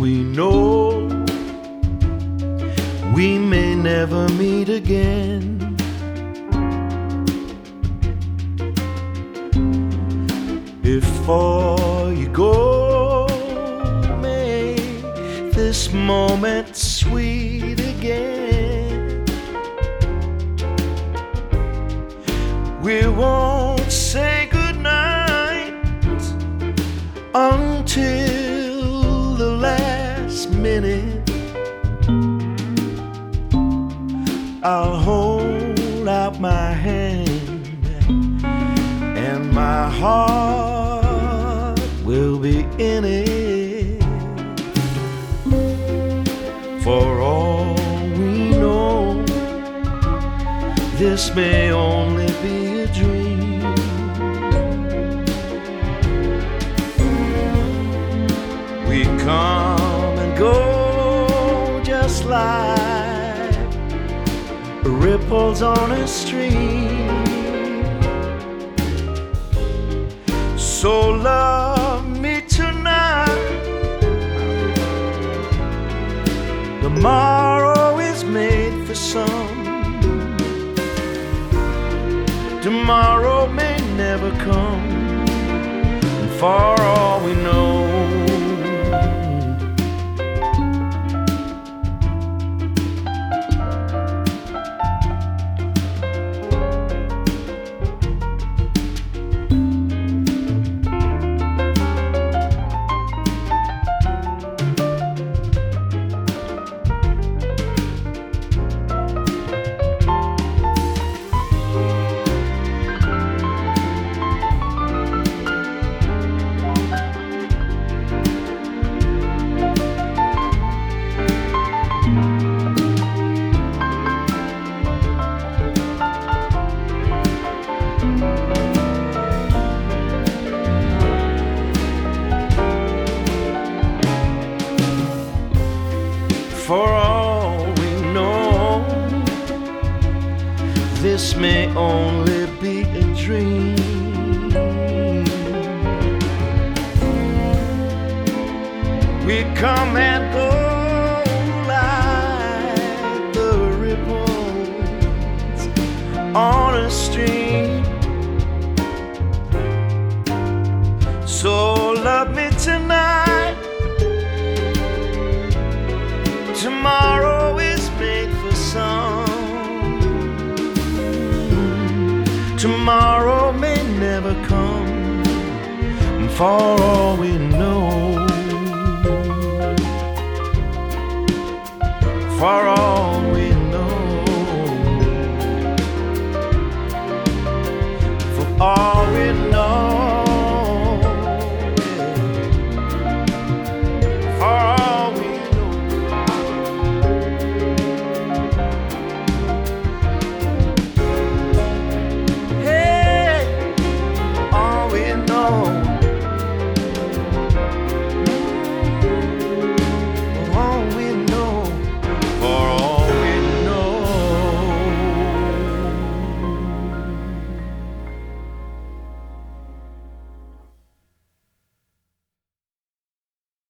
we know we may never meet again. Before you go, make this moment sweet again. We won't say goodnight until the last minute. I'll hold out my hand and my heart will be in it. For all we know, this may only be a dream. We come and go just like ripples on a stream. So love me tonight. Tomorrow is made for some. Tomorrow may never come. And for all we know, for all we know, this may only be a dream. We come and go like the ripples on a stream. So love me tonight. Tomorrow is made for some. Tomorrow may never come. And for all we know,